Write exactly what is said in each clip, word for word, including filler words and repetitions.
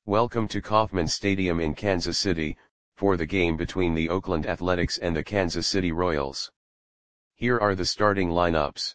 Welcome to Kauffman Stadium in Kansas City, for the game between the Oakland Athletics and the Kansas City Royals. Here are the starting lineups.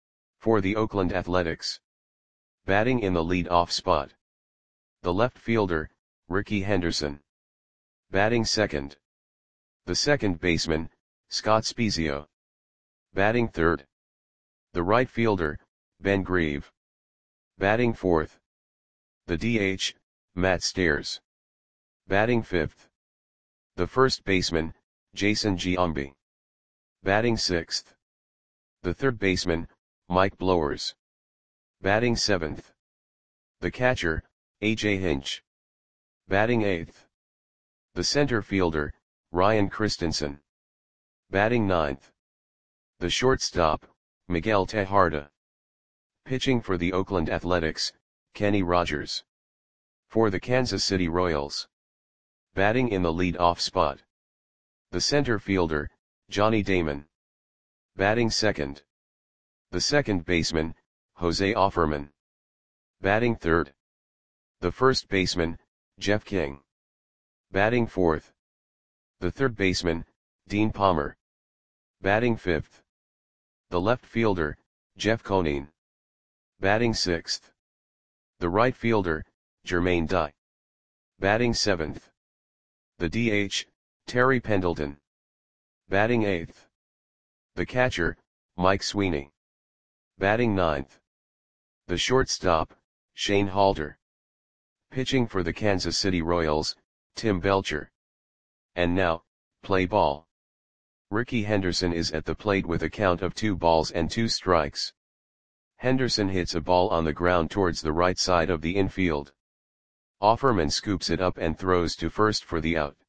For the Oakland Athletics. Batting in the lead-off spot. The left fielder, Rickey Henderson. Batting second. The second baseman, Scott Spiezio. Batting third. The right fielder, Ben Grieve. Batting fourth. The D H, Matt Stairs. Batting fifth. The first baseman, Jason Giambi. Batting sixth. The third baseman, Mike Blowers. Batting seventh. The catcher, A J Hinch. Batting eighth. The center fielder, Ryan Christensen. Batting ninth. The shortstop, Miguel Tejada. Pitching for the Oakland Athletics, Kenny Rogers. For the Kansas City Royals. Batting in the lead-off spot. The center fielder, Johnny Damon. Batting second. The second baseman, Jose Offerman. Batting third. The first baseman, Jeff King. Batting fourth. The third baseman, Dean Palmer. Batting fifth. The left fielder, Jeff Conine. Batting sixth. The right fielder, Jermaine Dye. Batting seventh. The D H, Terry Pendleton. Batting eighth. The catcher, Mike Sweeney. Batting ninth. The shortstop, Shane Halter. Pitching for the Kansas City Royals, Tim Belcher. And now, play ball. Rickey Henderson is at the plate with a count of two balls and two strikes. Henderson hits a ball on the ground towards the right side of the infield. Offerman scoops it up and throws to first for the out.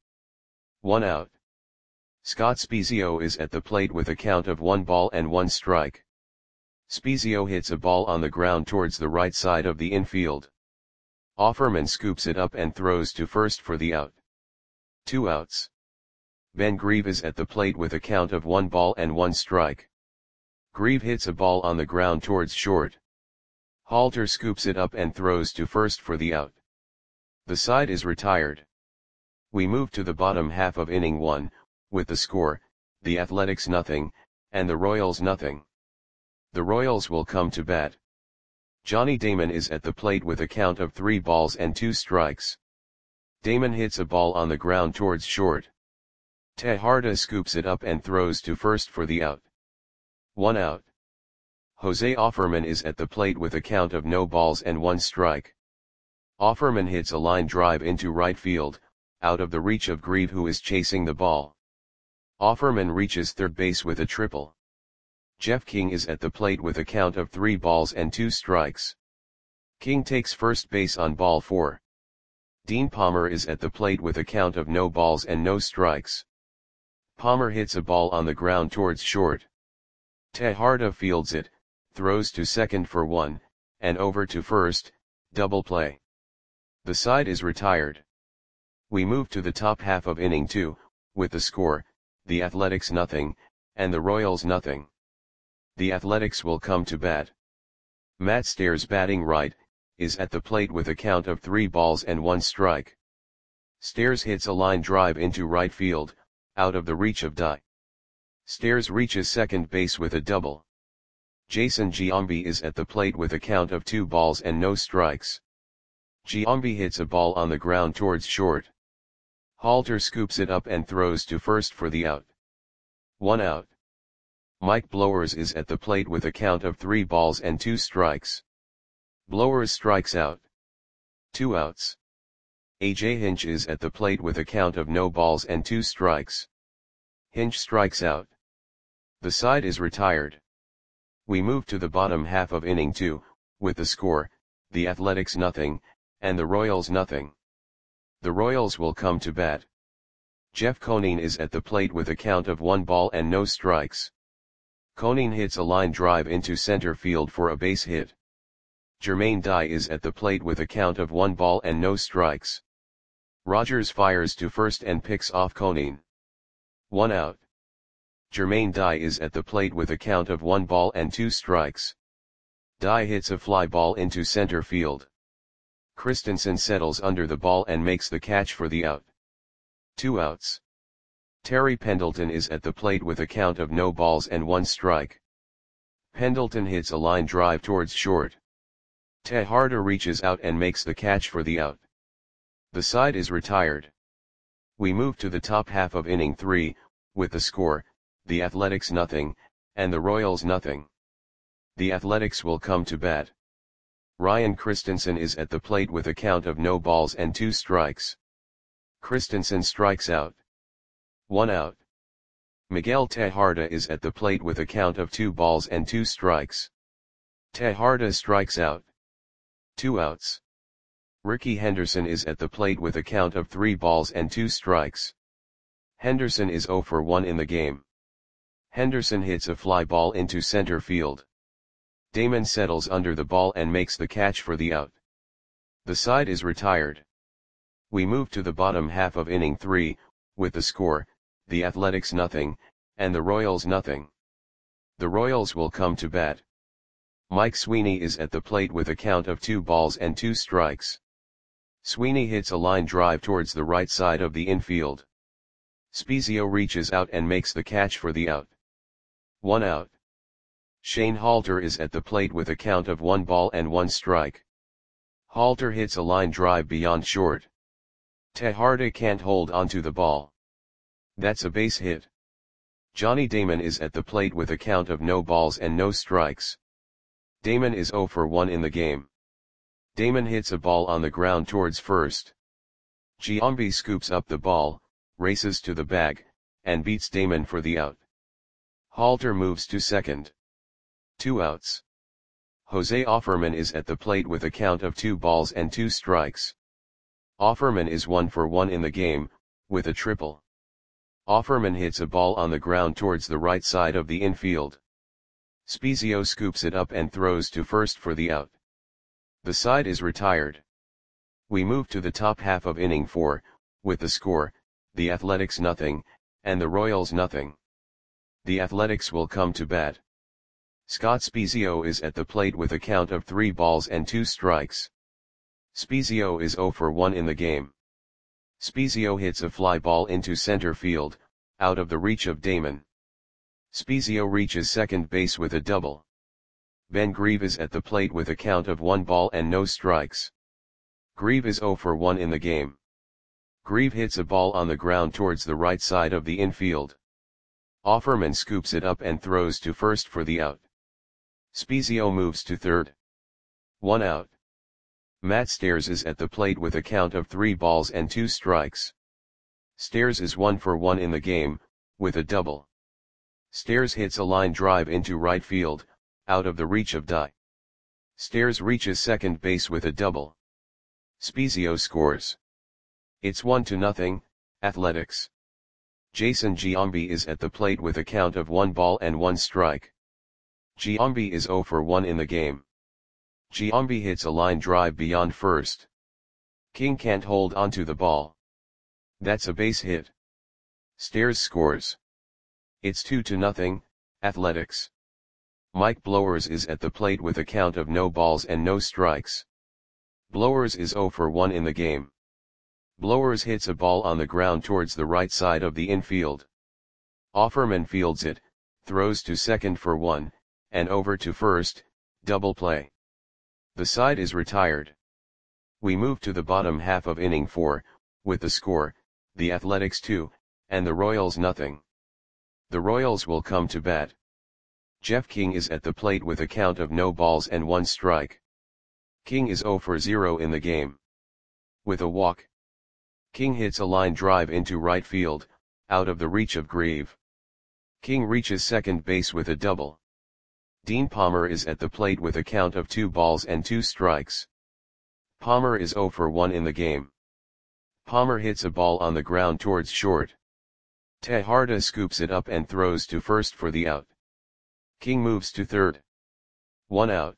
One out. Scott Spiezio is at the plate with a count of one ball and one strike. Spiezio hits a ball on the ground towards the right side of the infield. Offerman scoops it up and throws to first for the out. Two outs. Ben Grieve is at the plate with a count of one ball and one strike. Grieve hits a ball on the ground towards short. Halter scoops it up and throws to first for the out. The side is retired. We move to the bottom half of inning one, with the score, the Athletics nothing, and the Royals nothing. The Royals will come to bat. Johnny Damon is at the plate with a count of three balls and two strikes. Damon hits a ball on the ground towards short. Tejada scoops it up and throws to first for the out. One out. Jose Offerman is at the plate with a count of no balls and one strike. Offerman hits a line drive into right field, out of the reach of Grieve, who is chasing the ball. Offerman reaches third base with a triple. Jeff King is at the plate with a count of three balls and two strikes. King takes first base on ball four. Dean Palmer is at the plate with a count of no balls and no strikes. Palmer hits a ball on the ground towards short. Tejada fields it, throws to second for one, and over to first, double play. The side is retired. We move to the top half of inning two, with the score, the Athletics nothing, and the Royals nothing. The Athletics will come to bat. Matt Stairs, batting right, is at the plate with a count of three balls and one strike. Stairs hits a line drive into right field, out of the reach of Dye. Stairs reaches second base with a double. Jason Giambi is at the plate with a count of two balls and no strikes. Giambi hits a ball on the ground towards short. Halter scoops it up and throws to first for the out. One out. Mike Blowers is at the plate with a count of three balls and two strikes. Blowers strikes out. Two outs. A J Hinch is at the plate with a count of no balls and two strikes. Hinch strikes out. The side is retired. We move to the bottom half of inning two, with the score, the Athletics nothing, and the Royals nothing. The Royals will come to bat. Jeff Conine is at the plate with a count of one ball and no strikes. Conine hits a line drive into center field for a base hit. Jermaine Dye is at the plate with a count of one ball and no strikes. Rogers fires to first and picks off Conine. One out. Jermaine Dye is at the plate with a count of one ball and two strikes. Dye hits a fly ball into center field. Christensen settles under the ball and makes the catch for the out. Two outs. Terry Pendleton is at the plate with a count of no balls and one strike. Pendleton hits a line drive towards short. Tejada reaches out and makes the catch for the out. The side is retired. We move to the top half of inning three, with the score, the Athletics nothing, and the Royals nothing. The Athletics will come to bat. Ryan Christensen is at the plate with a count of no balls and two strikes. Christensen strikes out. One out. Miguel Tejada is at the plate with a count of two balls and two strikes. Tejada strikes out. Two outs. Ricky Henderson is at the plate with a count of three balls and two strikes. Henderson is oh for one in the game. Henderson hits a fly ball into center field. Damon settles under the ball and makes the catch for the out. The side is retired. We move to the bottom half of inning three, with the score, the Athletics nothing, and the Royals nothing. The Royals will come to bat. Mike Sweeney is at the plate with a count of two balls and two strikes. Sweeney hits a line drive towards the right side of the infield. Spezio reaches out and makes the catch for the out. One out. Shane Halter is at the plate with a count of one ball and one strike. Halter hits a line drive beyond short. Tejada can't hold onto the ball. That's a base hit. Johnny Damon is at the plate with a count of no balls and no strikes. Damon is oh for one in the game. Damon hits a ball on the ground towards first. Giambi scoops up the ball, races to the bag, and beats Damon for the out. Halter moves to second. Two outs. Jose Offerman is at the plate with a count of two balls and two strikes. Offerman is one for one in the game, with a triple. Offerman hits a ball on the ground towards the right side of the infield. Spezio scoops it up and throws to first for the out. The side is retired. We move to the top half of inning four, with the score, the Athletics nothing, and the Royals nothing. The Athletics will come to bat. Scott Spezio is at the plate with a count of three balls and two strikes. Spezio is oh for one in the game. Spezio hits a fly ball into center field, out of the reach of Damon. Spezio reaches second base with a double. Ben Grieve is at the plate with a count of one ball and no strikes. Grieve is oh for one in the game. Grieve hits a ball on the ground towards the right side of the infield. Offerman scoops it up and throws to first for the out. Spezio moves to third. One out. Matt Stairs is at the plate with a count of three balls and two strikes. Stairs is one for one in the game, with a double. Stairs hits a line drive into right field, out of the reach of Dye. Stairs reaches second base with a double. Spezio scores. It's one to nothing, Athletics. Jason Giambi is at the plate with a count of one ball and one strike. Giambi is oh for one in the game. Giambi hits a line drive beyond first. King can't hold onto the ball. That's a base hit. Stairs scores. It's two to nothing, Athletics. Mike Blowers is at the plate with a count of no balls and no strikes. Blowers is oh for one in the game. Blowers hits a ball on the ground towards the right side of the infield. Offerman fields it, throws to second for one, and over to first, double play. The side is retired. We move to the bottom half of inning four, with the score, the Athletics two, and the Royals nothing. The Royals will come to bat. Jeff King is at the plate with a count of no balls and one strike. King is oh for zero in the game. With a walk. King hits a line drive into right field, out of the reach of Grieve. King reaches second base with a double. Dean Palmer is at the plate with a count of two balls and two strikes. Palmer is oh for one in the game. Palmer hits a ball on the ground towards short. Tejada scoops it up and throws to first for the out. King moves to third. One out.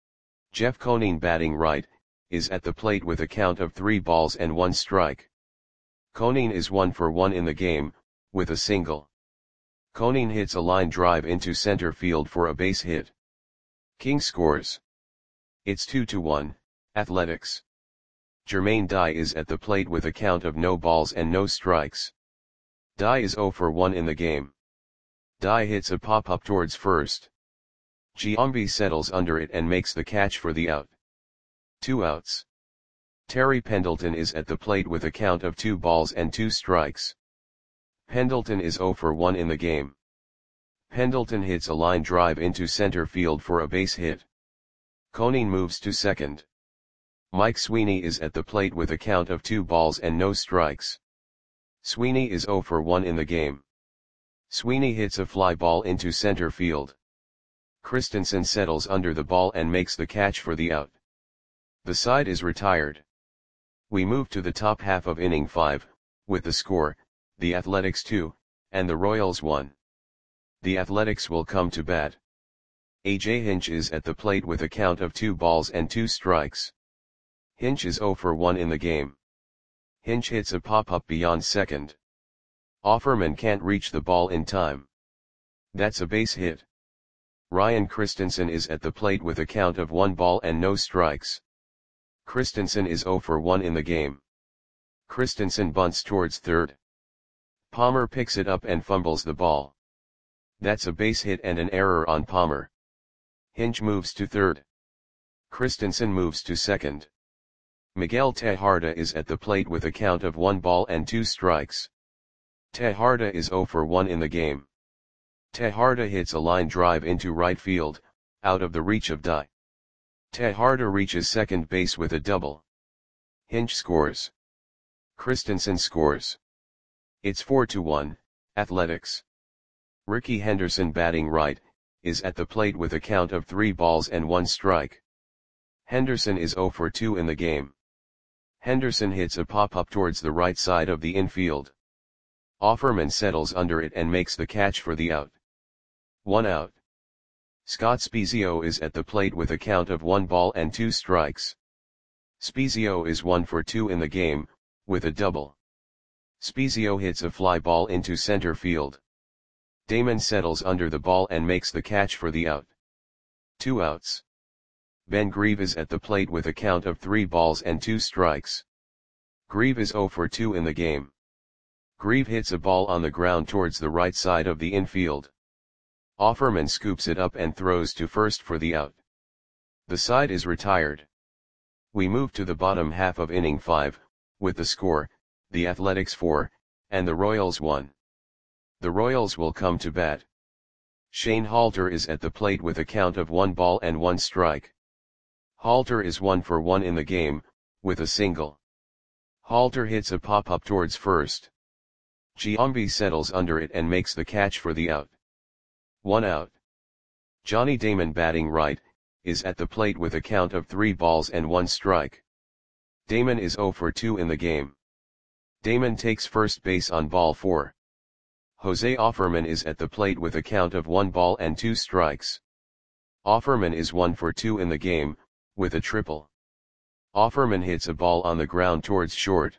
Jeff Conine, batting right, is at the plate with a count of three balls and one strike. Conine is one for one in the game, with a single. Conine hits a line drive into center field for a base hit. King scores. It's two to one, Athletics. Jermaine Dye is at the plate with a count of no balls and no strikes. Dye is zero for one in the game. Dye hits a pop-up towards first. Giambi settles under it and makes the catch for the out. Two outs. Terry Pendleton is at the plate with a count of two balls and two strikes. Pendleton is zero for one in the game. Pendleton hits a line drive into center field for a base hit. Conine moves to second. Mike Sweeney is at the plate with a count of two balls and no strikes. Sweeney is zero for one in the game. Sweeney hits a fly ball into center field. Christensen settles under the ball and makes the catch for the out. The side is retired. We move to the top half of inning five, with the score, the Athletics two, and the Royals one. The Athletics will come to bat. A J Hinch is at the plate with a count of two balls and two strikes. Hinch is zero for one in the game. Hinch hits a pop-up beyond second. Offerman can't reach the ball in time. That's a base hit. Ryan Christensen is at the plate with a count of one ball and no strikes. Christensen is zero for one in the game. Christensen bunts towards third. Palmer picks it up and fumbles the ball. That's a base hit and an error on Palmer. Hinch moves to third. Christensen moves to second. Miguel Tejada is at the plate with a count of one ball and two strikes. Tejada is zero for one in the game. Tejada hits a line drive into right field, out of the reach of Dye. Tejada reaches second base with a double. Hinch scores. Christensen scores. It's four to one, Athletics. Ricky Henderson, batting right, is at the plate with a count of three balls and one strike. Henderson is zero for two in the game. Henderson hits a pop-up towards the right side of the infield. Offerman settles under it and makes the catch for the out. One out. Scott Spiezio is at the plate with a count of one ball and two strikes. Spiezio is one for two in the game, with a double. Spiezio hits a fly ball into center field. Damon settles under the ball and makes the catch for the out. Two outs. Ben Grieve is at the plate with a count of three balls and two strikes. Grieve is zero for two in the game. Grieve hits a ball on the ground towards the right side of the infield. Offerman scoops it up and throws to first for the out. The side is retired. We move to the bottom half of inning five, with the score, the Athletics four, and the Royals one. The Royals will come to bat. Shane Halter is at the plate with a count of one ball and one strike. Halter is one for one in the game, with a single. Halter hits a pop-up towards first. Giambi settles under it and makes the catch for the out. One out. Johnny Damon, batting right, is at the plate with a count of three balls and one strike. Damon is zero for two in the game. Damon takes first base on ball four. Jose Offerman is at the plate with a count of one ball and two strikes. Offerman is one for two in the game, with a triple. Offerman hits a ball on the ground towards short.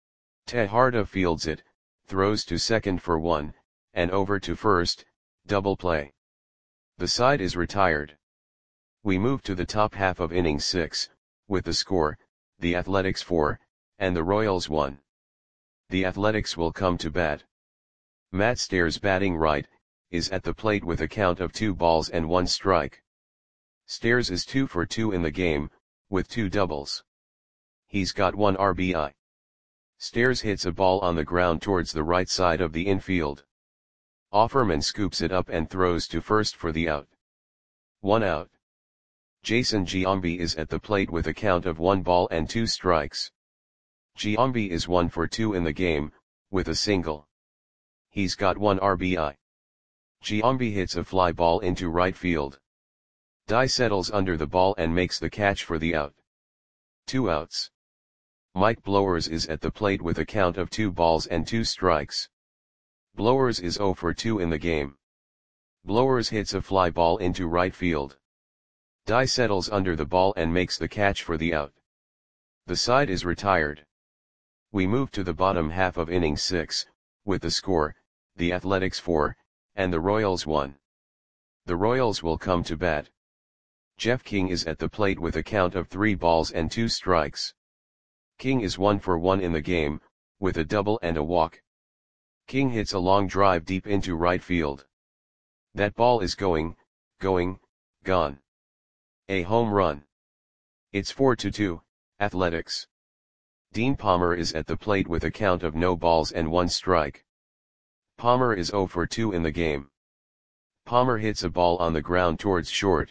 Tejada fields it, throws to second for one, and over to first, double play. The side is retired. We move to the top half of inning six, with the score, the Athletics four, and the Royals one. The Athletics will come to bat. Matt Stairs, batting right, is at the plate with a count of two balls and one strike. Stairs is two for two in the game, with two doubles. He's got one R B I. Stairs hits a ball on the ground towards the right side of the infield. Offerman scoops it up and throws to first for the out. One out. Jason Giambi is at the plate with a count of one ball and two strikes. Giambi is one for two in the game, with a single. He's got one R B I. Giambi hits a fly ball into right field. Dye settles under the ball and makes the catch for the out. Two outs. Mike Blowers is at the plate with a count of two balls and two strikes. Blowers is zero for two in the game. Blowers hits a fly ball into right field. Dye settles under the ball and makes the catch for the out. The side is retired. We move to the bottom half of inning six, with the score, the Athletics four, and the Royals one. The Royals will come to bat. Jeff King is at the plate with a count of three balls and two strikes. King is one for one in the game, with a double and a walk. King hits a long drive deep into right field. That ball is going, going, gone. A home run. It's four to two, Athletics. Dean Palmer is at the plate with a count of no balls and one strike. Palmer is zero for two in the game. Palmer hits a ball on the ground towards short.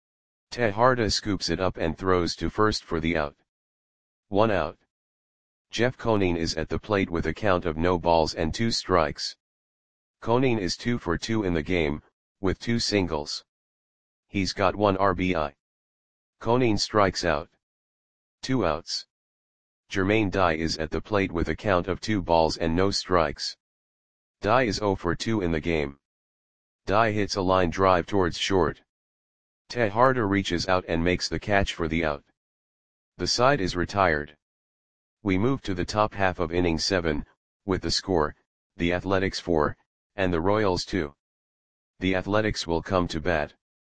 Tejada scoops it up and throws to first for the out. One out. Jeff Conine is at the plate with a count of no balls and two strikes. Conine is two for two in the game, with two singles. He's got one R B I. Conine strikes out. Two outs. Jermaine Dye is at the plate with a count of two balls and no strikes. Dye is zero for two in the game. Dye hits a line drive towards short. Tejada reaches out and makes the catch for the out. The side is retired. We move to the top half of inning seven, with the score, the Athletics four, and the Royals two. The Athletics will come to bat.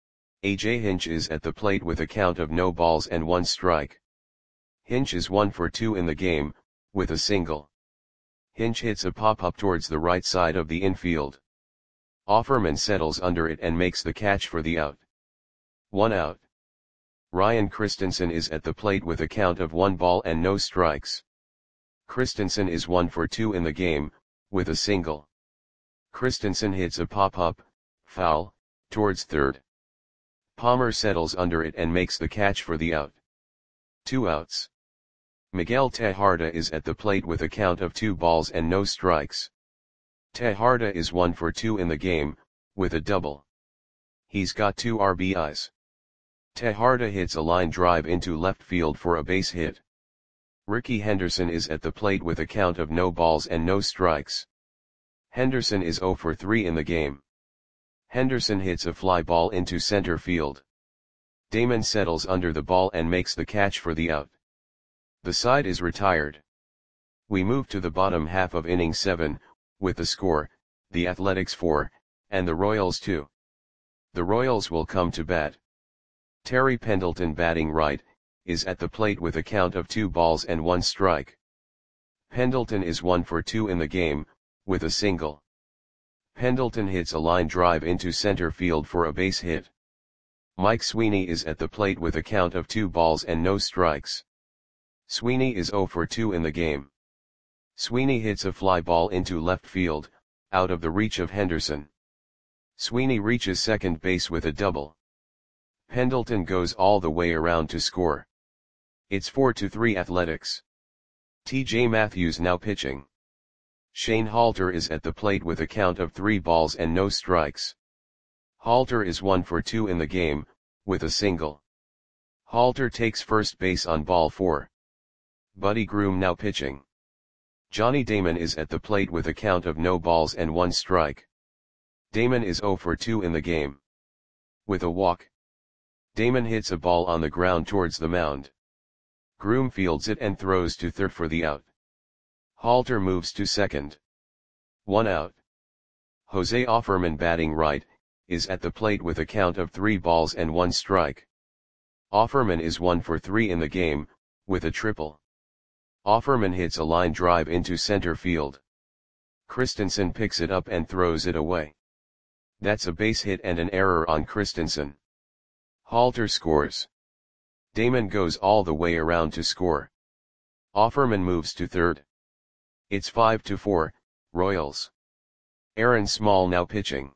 A J Hinch is at the plate with a count of no balls and one strike. Hinch is one for two in the game, with a single. Hinch hits a pop-up towards the right side of the infield. Offerman settles under it and makes the catch for the out. One out. Ryan Christensen is at the plate with a count of one ball and no strikes. Christensen is one for two in the game, with a single. Christensen hits a pop-up, foul, towards third. Palmer settles under it and makes the catch for the out. Two outs. Miguel Tejada is at the plate with a count of two balls and no strikes. Tejada is one for two in the game, with a double. He's got two R B Is. Tejada hits a line drive into left field for a base hit. Ricky Henderson is at the plate with a count of no balls and no strikes. Henderson is zero for three in the game. Henderson hits a fly ball into center field. Damon settles under the ball and makes the catch for the out. The side is retired. We move to the bottom half of inning seven, with the score, the Athletics four, and the Royals two. The Royals will come to bat. Terry Pendleton, batting right, is at the plate with a count of two balls and one strike. Pendleton is one for two in the game, with a single. Pendleton hits a line drive into center field for a base hit. Mike Sweeney is at the plate with a count of two balls and no strikes. Sweeney is zero for two in the game. Sweeney hits a fly ball into left field, out of the reach of Henderson. Sweeney reaches second base with a double. Pendleton goes all the way around to score. It's four to three Athletics. T J Matthews now pitching. Shane Halter is at the plate with a count of three balls and no strikes. Halter is one for two in the game, with a single. Halter takes first base on ball four. Buddy Groom now pitching. Johnny Damon is at the plate with a count of no balls and one strike. Damon is zero for two in the game. With a walk. Damon hits a ball on the ground towards the mound. Groom fields it and throws to third for the out. Halter moves to second. One out. Jose Offerman, batting right, is at the plate with a count of three balls and one strike. Offerman is one for three in the game, with a triple. Offerman hits a line drive into center field. Christensen picks it up and throws it away. That's a base hit and an error on Christensen. Halter scores. Damon goes all the way around to score. Offerman moves to third. It's five to four, Royals. Aaron Small now pitching.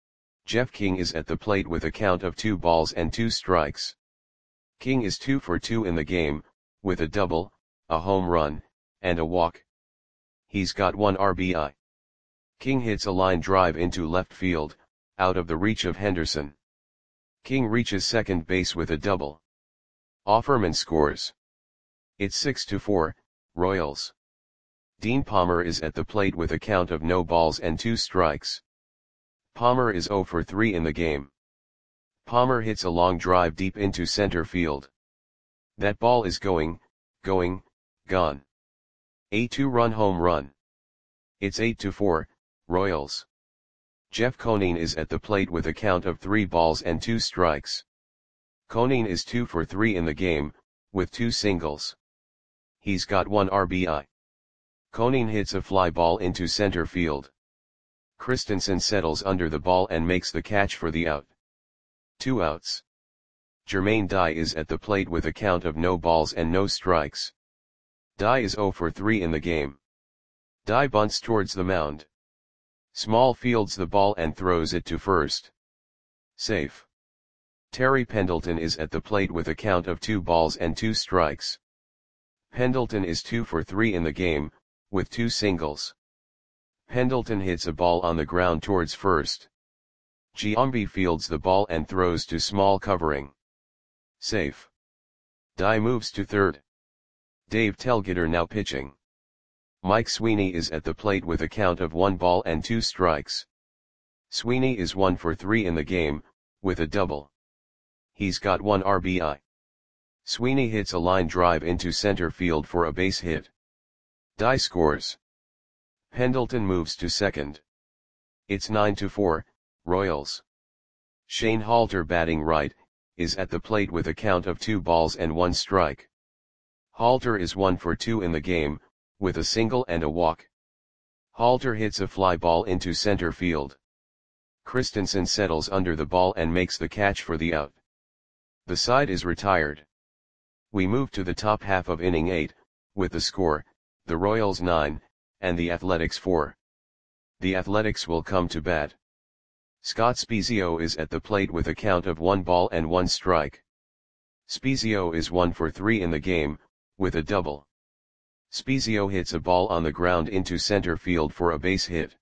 Jeff King is at the plate with a count of two balls and two strikes. King is two for two in the game, with a double, a home run, and a walk. He's got one R B I. King hits a line drive into left field, out of the reach of Henderson. King reaches second base with a double. Offerman scores. It's six to four, Royals. Dean Palmer is at the plate with a count of no balls and two strikes. Palmer is zero for three in the game. Palmer hits a long drive deep into center field. That ball is going, going, gone. A two-run home run. It's eight to four, Royals. Jeff Conine is at the plate with a count of three balls and two strikes. Conine is two for three in the game, with two singles. He's got one R B I. Koning hits a fly ball into center field. Christensen settles under the ball and makes the catch for the out. Two outs. Jermaine Dye is at the plate with a count of no balls and no strikes. Dye is zero for three in the game. Dye bunts towards the mound. Small fields the ball and throws it to first. Safe. Terry Pendleton is at the plate with a count of two balls and two strikes. Pendleton is two for three in the game, with two singles. Pendleton hits a ball on the ground towards first. Giambi fields the ball and throws to small covering. Safe. Dye moves to third. Dave Telgeter now pitching. Mike Sweeney is at the plate with a count of one ball and two strikes. Sweeney is one for three in the game, with a double. He's got one R B I. Sweeney hits a line drive into center field for a base hit. Dye scores. Pendleton moves to second. It's nine to four, Royals. Shane Halter batting right, is at the plate with a count of two balls and one strike. Halter is one for two in the game, with a single and a walk. Halter hits a fly ball into center field. Christensen settles under the ball and makes the catch for the out. The side is retired. We move to the top half of inning eight, with the score, the Royals nine, and the Athletics four. The Athletics will come to bat. Scott Spiezio is at the plate with a count of one ball and one strike. Spiezio is one for three in the game, with a double. Spiezio hits a ball on the ground into center field for a base hit.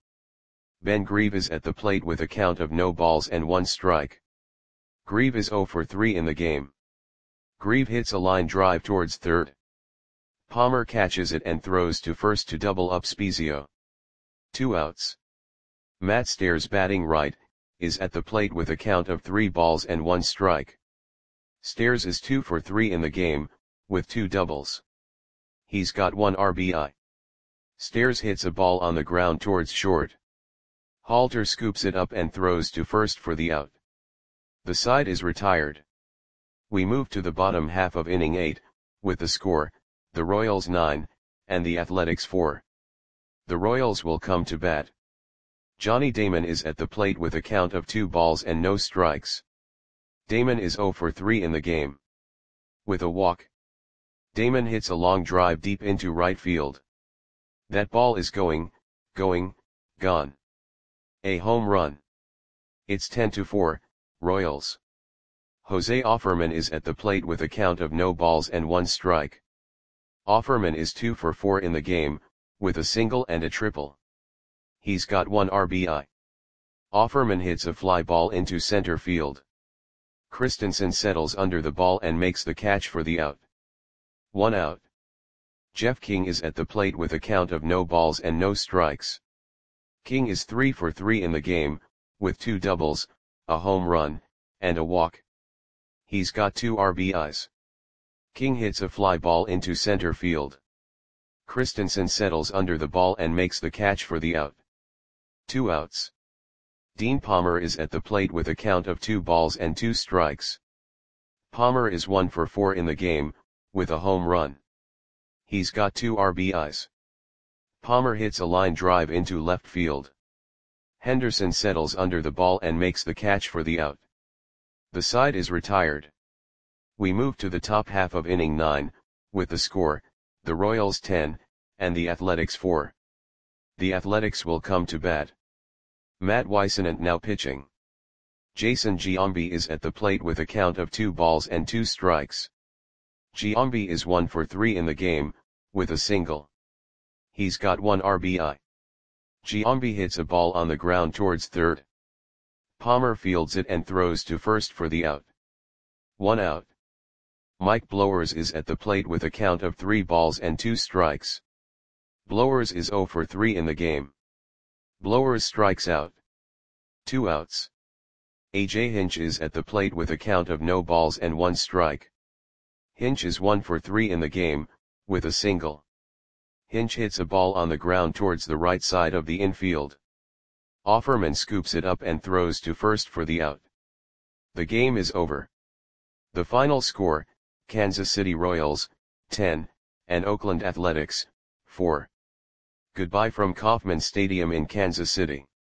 Ben Grieve is at the plate with a count of no balls and one strike. Grieve is zero for three in the game. Grieve hits a line drive towards third. Palmer catches it and throws to first to double up Spiezio. Two outs. Matt Stairs batting right, is at the plate with a count of three balls and one strike. Stairs is two for three in the game, with two doubles. He's got one R B I. Stairs hits a ball on the ground towards short. Halter scoops it up and throws to first for the out. The side is retired. We move to the bottom half of inning eight, with the score, the Royals nine, and the Athletics four. The Royals will come to bat. Johnny Damon is at the plate with a count of two balls and no strikes. Damon is zero for three in the game. With a walk. Damon hits a long drive deep into right field. That ball is going, going, gone. A home run. It's ten to four, Royals. Jose Offerman is at the plate with a count of no balls and one strike. Offerman is two for four in the game, with a single and a triple. He's got one R B I. Offerman hits a fly ball into center field. Christensen settles under the ball and makes the catch for the out. One out. Jeff King is at the plate with a count of no balls and no strikes. King is three for three in the game, with two doubles, a home run, and a walk. He's got two R B Is. King hits a fly ball into center field. Christensen settles under the ball and makes the catch for the out. Two outs. Dean Palmer is at the plate with a count of two balls and two strikes. Palmer is one for four in the game, with a home run. He's got two R B Is. Palmer hits a line drive into left field. Henderson settles under the ball and makes the catch for the out. The side is retired. We move to the top half of inning nine, with the score, the Royals ten, and the Athletics four. The Athletics will come to bat. Matt Whisenant now pitching. Jason Giambi is at the plate with a count of two balls and two strikes. Giambi is one for three in the game, with a single. He's got one R B I. Giambi hits a ball on the ground towards third. Palmer fields it and throws to first for the out. One out. Mike Blowers is at the plate with a count of three balls and two strikes. Blowers is zero for three in the game. Blowers strikes out. Two outs. A J Hinch is at the plate with a count of no balls and one strike. Hinch is one for three in the game, with a single. Hinch hits a ball on the ground towards the right side of the infield. Offerman scoops it up and throws to first for the out. The game is over. The final score, Kansas City Royals, ten, and Oakland Athletics, four. Goodbye from Kauffman Stadium in Kansas City.